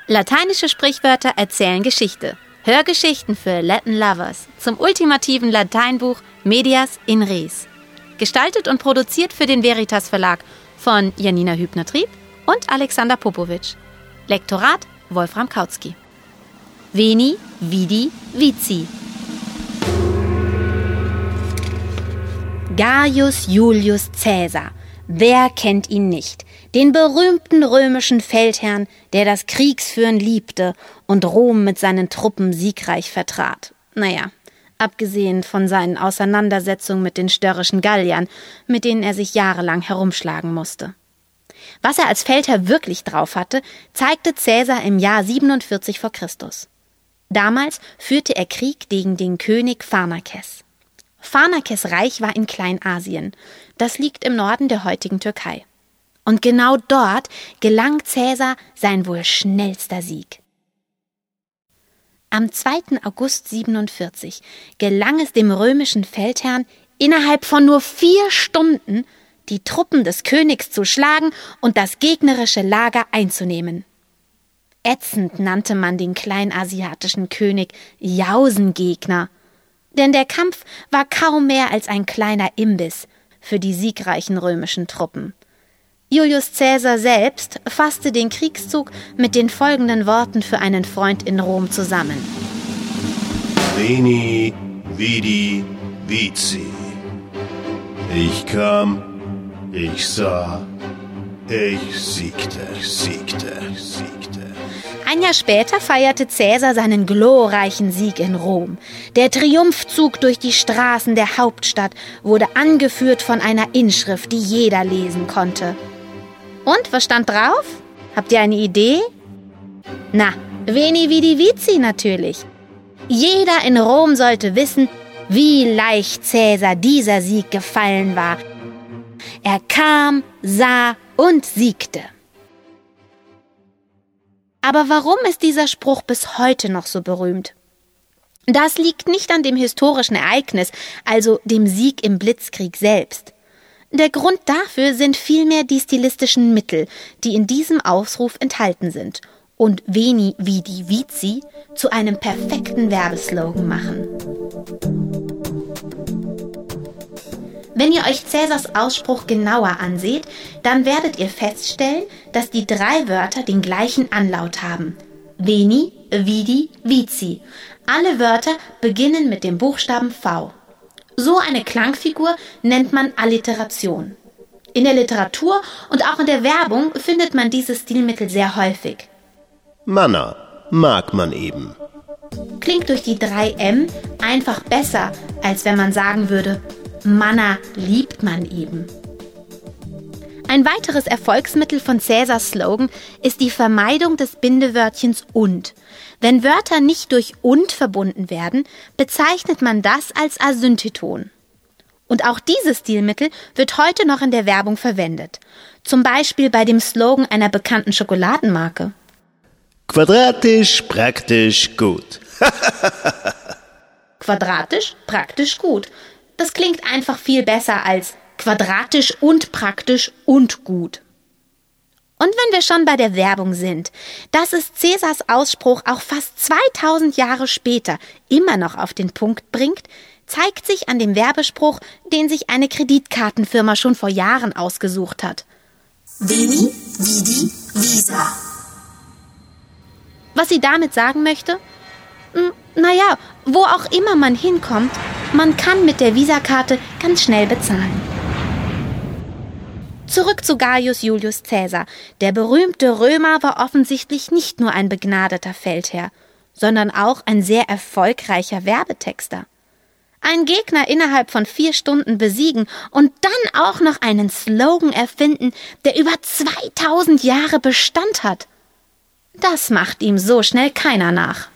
Lateinische Sprichwörter erzählen Geschichte. Hörgeschichten für Latin Lovers zum ultimativen Lateinbuch Medias in Res. Gestaltet und produziert für den Veritas Verlag von Janina Hübner-Trieb und Alexander Popovic. Lektorat Wolfram Kautsky. Veni, Vidi, Vici. Gaius Julius Caesar. Wer kennt ihn nicht? Den berühmten römischen Feldherrn, der das Kriegsführen liebte und Rom mit seinen Truppen siegreich vertrat. Naja, abgesehen von seinen Auseinandersetzungen mit den störrischen Galliern, mit denen er sich jahrelang herumschlagen musste. Was er als Feldherr wirklich drauf hatte, zeigte Caesar im Jahr 47 vor Christus. Damals führte er Krieg gegen den König Pharnakes. Pharnakes Reich war in Kleinasien. Das liegt im Norden der heutigen Türkei. Und genau dort gelang Caesar sein wohl schnellster Sieg. Am 2. August 47 gelang es dem römischen Feldherrn, innerhalb von nur 4 Stunden die Truppen des Königs zu schlagen und das gegnerische Lager einzunehmen. Ätzend nannte man den kleinasiatischen König Jausengegner, denn der Kampf war kaum mehr als ein kleiner Imbiss für die siegreichen römischen Truppen. Julius Caesar selbst fasste den Kriegszug mit den folgenden Worten für einen Freund in Rom zusammen. Veni, Vidi, Vici. Ich kam, ich sah, ich siegte. Ein Jahr später feierte Caesar seinen glorreichen Sieg in Rom. Der Triumphzug durch die Straßen der Hauptstadt wurde angeführt von einer Inschrift, die jeder lesen konnte. Und, was stand drauf? Habt ihr eine Idee? Na, Veni, Vidi, Vici natürlich. Jeder in Rom sollte wissen, wie leicht Caesar dieser Sieg gefallen war. Er kam, sah und siegte. Aber warum ist dieser Spruch bis heute noch so berühmt? Das liegt nicht an dem historischen Ereignis, also dem Sieg im Blitzkrieg selbst. Der Grund dafür sind vielmehr die stilistischen Mittel, die in diesem Ausruf enthalten sind und Veni, Vidi, Vici zu einem perfekten Werbeslogan machen. Wenn ihr euch Caesars Ausspruch genauer anseht, dann werdet ihr feststellen, dass die 3 Wörter den gleichen Anlaut haben. Veni, Vidi, Vici. Alle Wörter beginnen mit dem Buchstaben V. So eine Klangfigur nennt man Alliteration. In der Literatur und auch in der Werbung findet man dieses Stilmittel sehr häufig. Manna, mag man eben. Klingt durch die 3 M einfach besser, als wenn man sagen würde, Manna liebt man eben. Ein weiteres Erfolgsmittel von Caesars Slogan ist die Vermeidung des Bindewörtchens und. Wenn Wörter nicht durch und verbunden werden, bezeichnet man das als Asyntheton. Und auch dieses Stilmittel wird heute noch in der Werbung verwendet. Zum Beispiel bei dem Slogan einer bekannten Schokoladenmarke. Quadratisch, praktisch, gut. Quadratisch, praktisch, gut. Das klingt einfach viel besser als quadratisch und praktisch und gut. Und wenn wir schon bei der Werbung sind, dass es Caesars Ausspruch auch fast 2000 Jahre später immer noch auf den Punkt bringt, zeigt sich an dem Werbespruch, den sich eine Kreditkartenfirma schon vor Jahren ausgesucht hat. Veni, Vidi, Visa. Was sie damit sagen möchte? Naja, wo auch immer man hinkommt, man kann mit der Visakarte ganz schnell bezahlen. Zurück zu Gaius Julius Caesar. Der berühmte Römer war offensichtlich nicht nur ein begnadeter Feldherr, sondern auch ein sehr erfolgreicher Werbetexter. Einen Gegner innerhalb von 4 Stunden besiegen und dann auch noch einen Slogan erfinden, der über 2000 Jahre Bestand hat. Das macht ihm so schnell keiner nach.